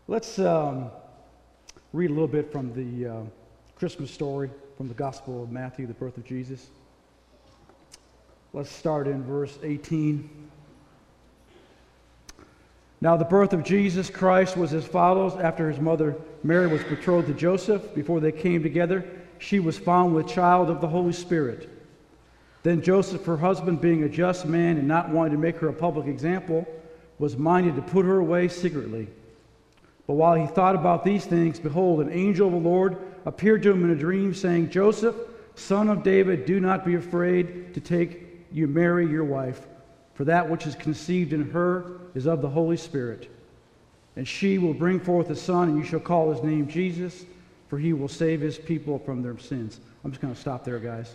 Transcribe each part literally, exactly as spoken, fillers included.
Let's um, read a little bit from the uh, Christmas story from the Gospel of Matthew, the birth of Jesus. Let's start in verse eighteen. Now the birth of Jesus Christ was as follows. After his mother Mary was betrothed to Joseph, before they came together, she was found with child of the Holy Spirit. Then Joseph, her husband, being a just man and not wanting to make her a public example, was minded to put her away secretly. But while he thought about these things, behold, an angel of the Lord appeared to him in a dream, saying, Joseph, son of David, do not be afraid to take you Mary, your wife, for that which is conceived in her is of the Holy Spirit. And she will bring forth a son, and you shall call his name Jesus, for he will save his people from their sins. I'm just going to stop there, guys.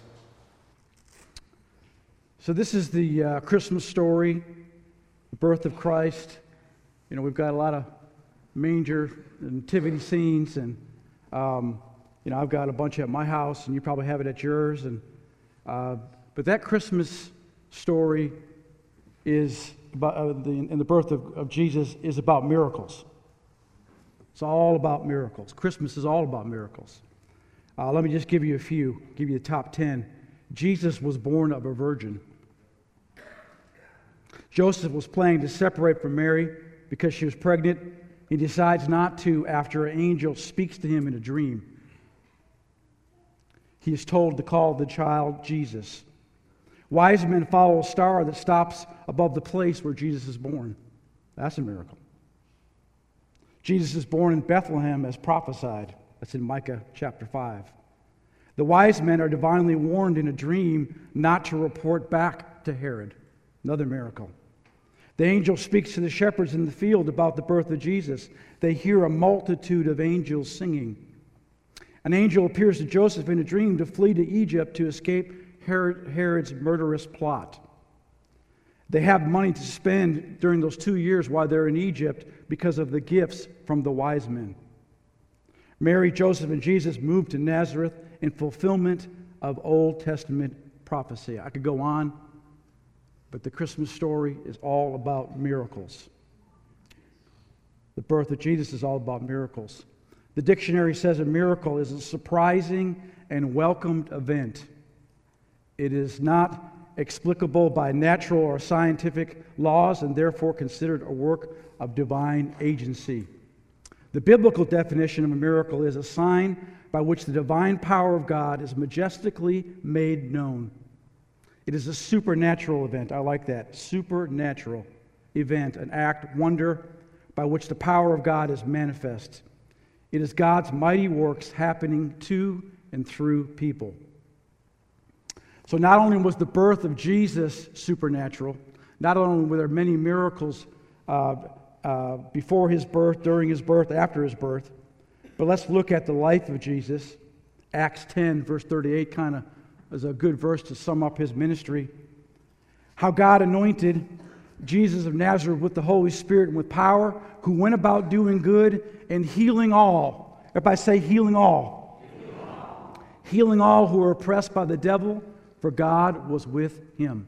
So this is the uh, Christmas story, the birth of Christ. You know, we've got a lot of manger and nativity scenes, and um, you know, I've got a bunch at my house, and you probably have it at yours. And uh, but that Christmas story is about uh, the and the birth of, of Jesus is about miracles. It's all about miracles. Christmas is all about miracles. Uh, let me just give you a few. Give you the top ten. Jesus was born of a virgin. Joseph was planning to separate from Mary because she was pregnant. He decides not to after an angel speaks to him in a dream. He is told to call the child Jesus. Wise men follow a star that stops above the place where Jesus is born. That's a miracle. Jesus is born in Bethlehem as prophesied. That's in Micah chapter five. The wise men are divinely warned in a dream not to report back to Herod. Another miracle. The angel speaks to the shepherds in the field about the birth of Jesus. They hear a multitude of angels singing. An angel appears to Joseph in a dream to flee to Egypt to escape Herod, Herod's murderous plot. They have money to spend during those two years while they're in Egypt because of the gifts from the wise men. Mary, Joseph, and Jesus moved to Nazareth in fulfillment of Old Testament prophecy. I could go on, but the Christmas story is all about miracles. The birth of Jesus is all about miracles. The dictionary says a miracle is a surprising and welcomed event. It is not explicable by natural or scientific laws and therefore considered a work of divine agency. The biblical definition of a miracle is a sign by which the divine power of God is majestically made known. It is a supernatural event. I like that. Supernatural event, an act, wonder, by which the power of God is manifest. It is God's mighty works happening to and through people. So not only was the birth of Jesus supernatural, not only were there many miracles uh, uh, before his birth, during his birth, after his birth, but let's look at the life of Jesus. Acts ten, verse thirty-eight, kind of is a good verse to sum up his ministry. How God anointed Jesus of Nazareth with the Holy Spirit and with power, who went about doing good and healing all. Everybody say healing all. Healing all, healing all who were oppressed by the devil, for God was with him.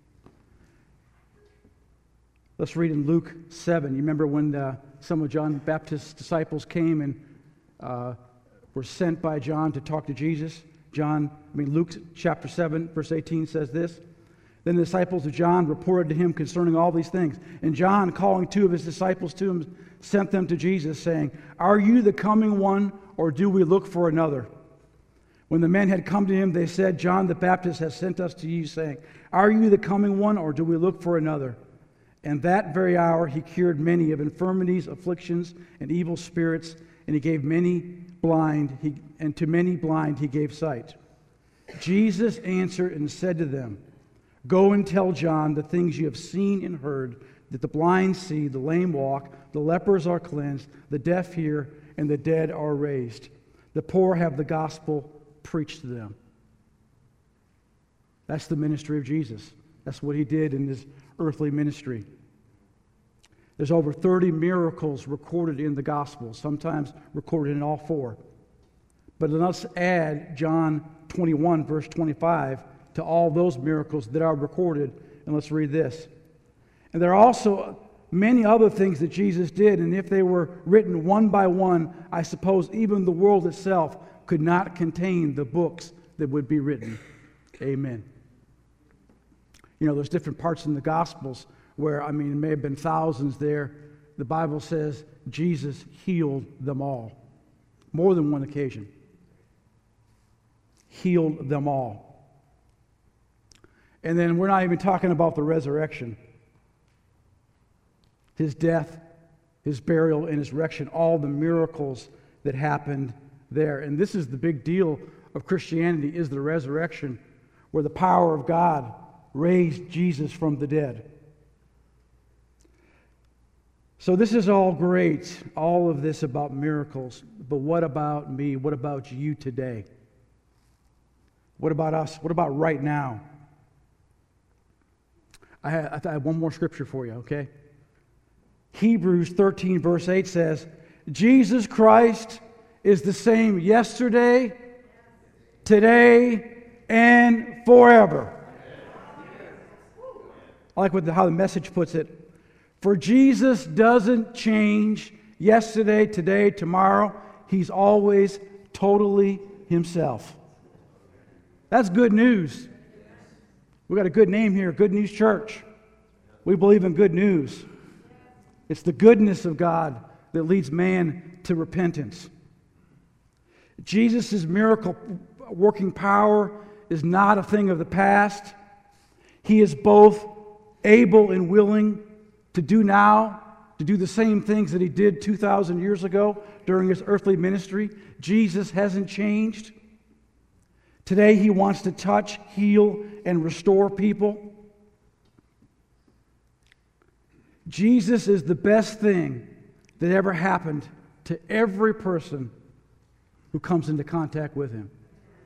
Let's read in Luke seven. You remember when uh, some of John the Baptist's disciples came and uh, were sent by John to talk to Jesus? John, I mean Luke chapter seven, verse eighteen says this. Then the disciples of John reported to him concerning all these things. And John, calling two of his disciples to him, sent them to Jesus, saying, Are you the coming one, or do we look for another? When the men had come to him, they said, John the Baptist has sent us to you, saying, Are you the coming one, or do we look for another? And that very hour he cured many of infirmities, afflictions, and evil spirits, and he gave many blind, he, and to many blind he gave sight. Jesus answered and said to them, Go and tell John the things you have seen and heard, that the blind see, the lame walk, the lepers are cleansed, the deaf hear, and the dead are raised. The poor have the gospel preached to them. That's the ministry of Jesus. That's what he did in his earthly ministry. There's over thirty miracles recorded in the gospel, sometimes recorded in all four. But let's add John twenty-one, verse twenty-five, to all those miracles that are recorded. And let's read this. And there are also many other things that Jesus did, and if they were written one by one, I suppose even the world itself could not contain the books that would be written. Amen. You know, there's different parts in the Gospels where, I mean, it may have been thousands there. The Bible says Jesus healed them all. More than one occasion. Healed them all. And then we're not even talking about the resurrection. His death, his burial, and his resurrection, all the miracles that happened there. And this is the big deal of Christianity, is the resurrection, where the power of God raised Jesus from the dead. So this is all great, all of this about miracles, but what about me? What about you today? What about us? What about right now? I have, I have one more scripture for you, okay? Hebrews thirteen verse eight says, Jesus Christ is the same yesterday, today, and forever. I like what the, how the Message puts it. For Jesus doesn't change yesterday, today, tomorrow. He's always totally himself. That's good news. We got a good name here, Good News Church. We believe in good news. It's the goodness of God that leads man to repentance. Jesus' miracle working power is not a thing of the past. He is both able and willing to do now, to do the same things that he did two thousand years ago during his earthly ministry. Jesus hasn't changed. Today he wants to touch, heal, and restore people. Jesus is the best thing that ever happened to every person who comes into contact with him.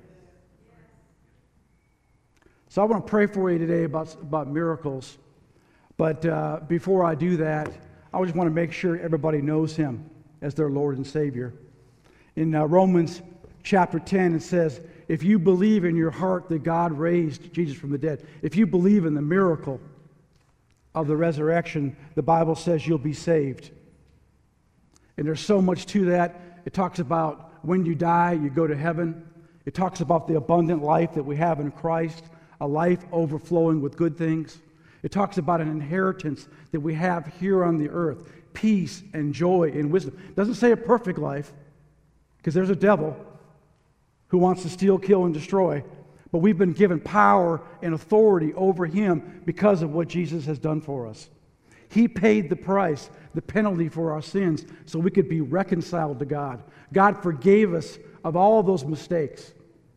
So I want to pray for you today about, about miracles. But uh, before I do that, I just want to make sure everybody knows him as their Lord and Savior. In uh, Romans chapter ten, it says, if you believe in your heart that God raised Jesus from the dead, if you believe in the miracle of the resurrection, the Bible says you'll be saved. And there's so much to that. It talks about when you die, you go to heaven. It talks about the abundant life that we have in Christ, a life overflowing with good things. It talks about an inheritance that we have here on the earth, peace and joy and wisdom. It doesn't say a perfect life, because there's a devil who wants to steal, kill, and destroy. But we've been given power and authority over him because of what Jesus has done for us. He paid the price, the penalty for our sins, so we could be reconciled to God. God forgave us of all those mistakes.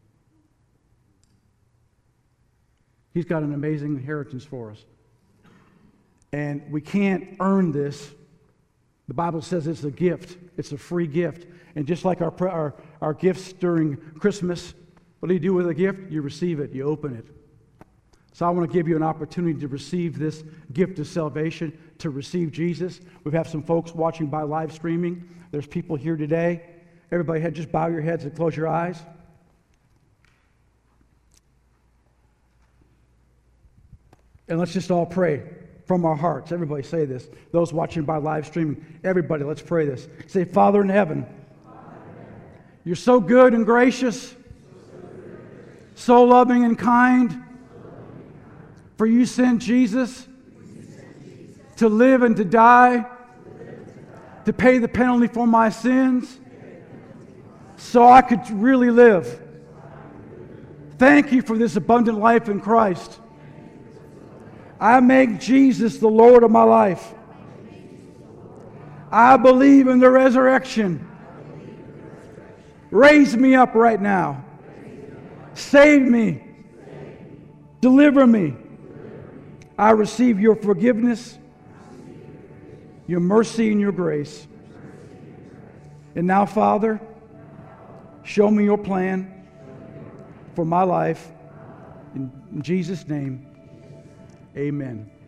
He's got an amazing inheritance for us. And we can't earn this. The Bible says it's a gift. It's a free gift. And just like our, our, our gifts during Christmas, what do you do with a gift? You receive it. You open it. So I want to give you an opportunity to receive this gift of salvation, to receive Jesus. We have some folks watching by live streaming. There's people here today. Everybody, head, just bow your heads and close your eyes. And let's just all pray from our hearts. Everybody say this. Those watching by live streaming, everybody, let's pray this. Say, Father in heaven, you're so good and gracious, so loving and kind. For you sent Jesus to live and to die, to pay the penalty for my sins, so I could really live. Thank you for this abundant life in Christ. I make Jesus the Lord of my life. I believe in the resurrection. Raise me up right now. Save me. Deliver me. I receive your forgiveness, your mercy, and your grace. And now, Father, show me your plan for my life. In Jesus' name, amen.